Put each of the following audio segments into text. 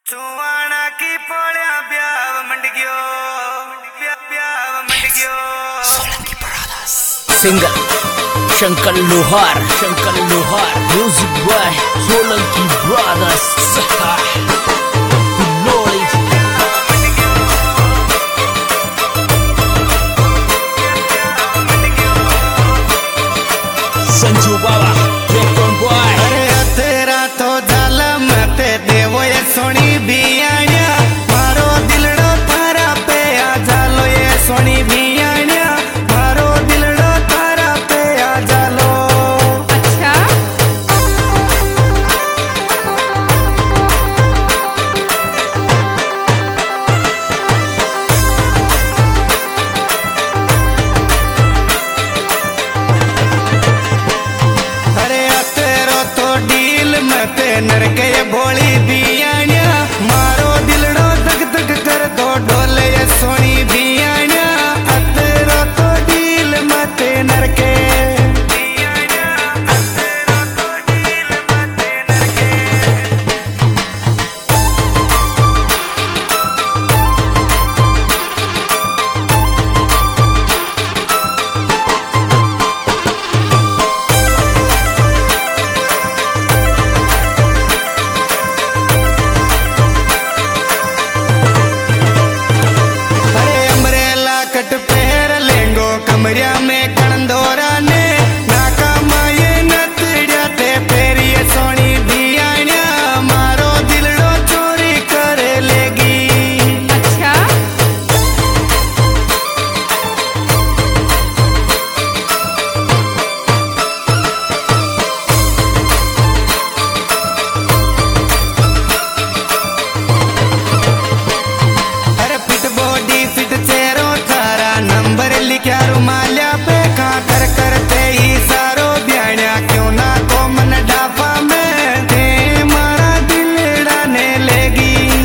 चुवाना की पोळ्या ब्याव मंड गयो ब्याव मंड गयो Solanki brothers singer Shankar Lohar music by Solanki brothers Sanju Baba record boy अरे तेरा तो झाला मते देवो ये सोनी बियाण्या मारो दिलडो तारा पे आ झालो ये सोनी बियाण्या मारो दिलडो तारा पे आ झालो। अच्छा अरे तेरो तो डील मते नरके ये भोली बियाण्या मारो दिलडो धक धक कर दो ढोले ये सोनी बियाण्या तेरो तो डील मते नरके कट पहर लेंगो कमरिया में कणंदोरा ने नाका माये नतड़िया ते फेरिए सोनी बियाण्या मारो दिलडो चोरी करे लेगी। अच्छा अरे फिट बॉडी फिट चेहरो थारा नंबर लिखा रुमालिया पे खा कर करते ही सारो ब्याण्या क्यों ना को मन डाफा में ते मारा दिलड़ा ने लेगी।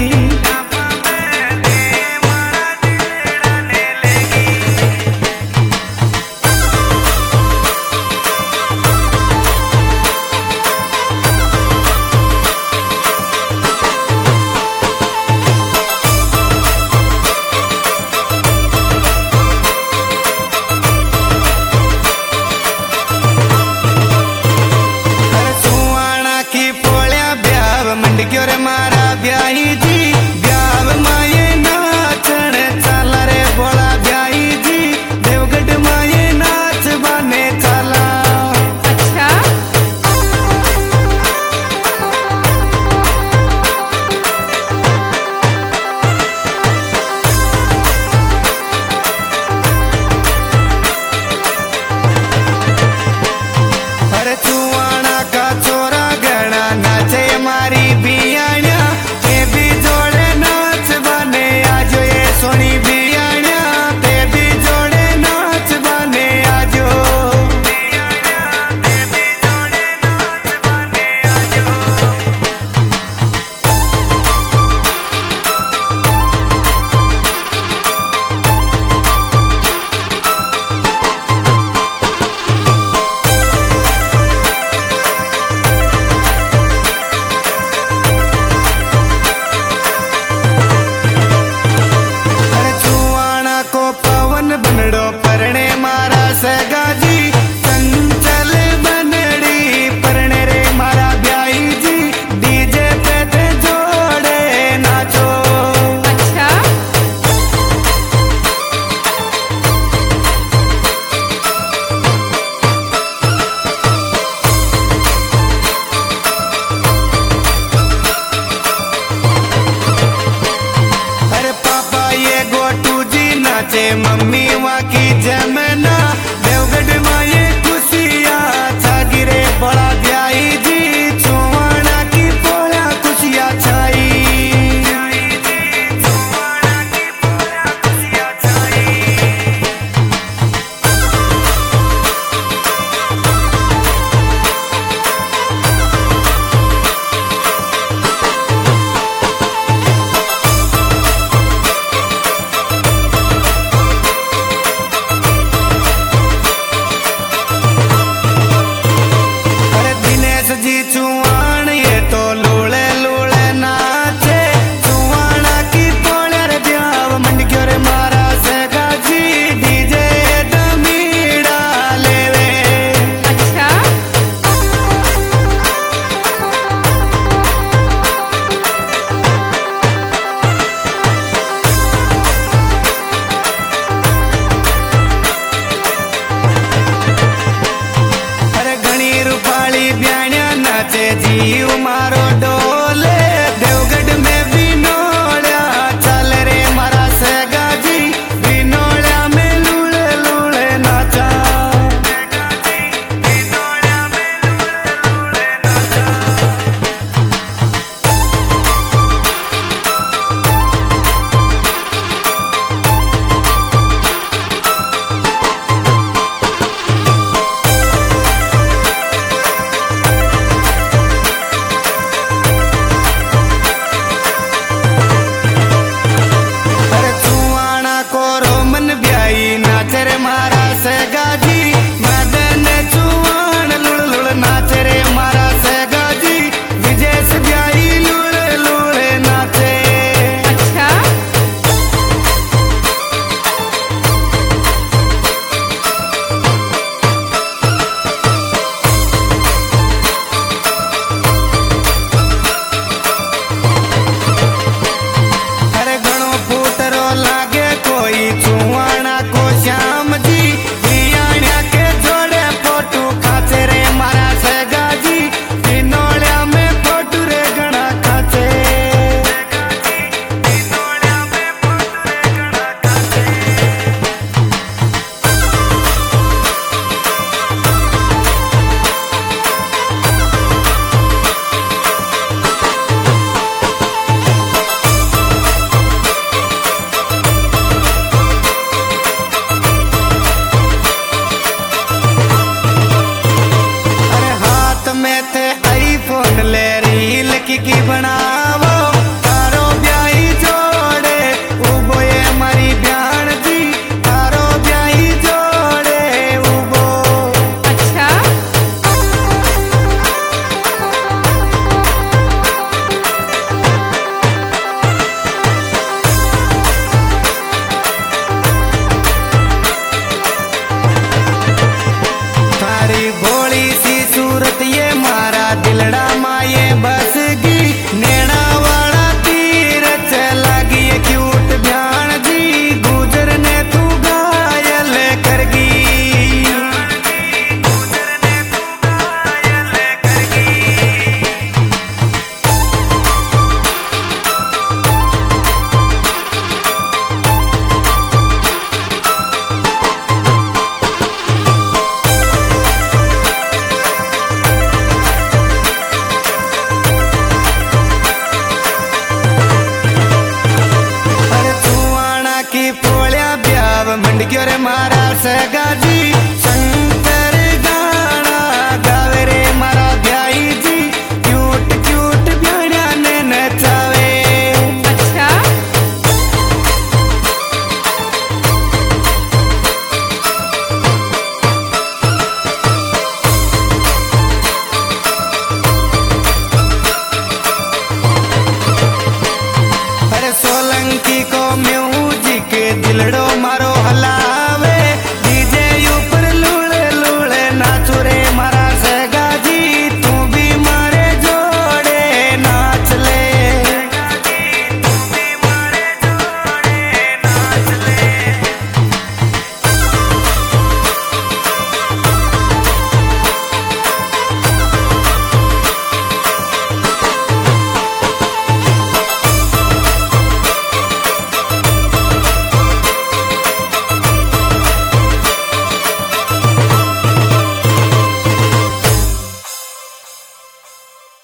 मंड गयो रे मारा ब्याही जी ब्याव माये नाचण चाला रे बोला ब्याही जी देवगढ़ माये नाच बाने चाला। अच्छा अरे चुवाना का चोरा गणा नाचे मारी बियाण्या ते भी जोड़े नाच बने आजो ये सोनी बियाण्या ते भी जोड़े नाच बने आजो। बनड़ो परणे मारा सगाजी चंचल बनड़ी परणे रे मारा ब्याही जी डीजे पे ते जोड़े नाचो। अच्छा अरे पापा ये गोटू जी नाचे मम्मी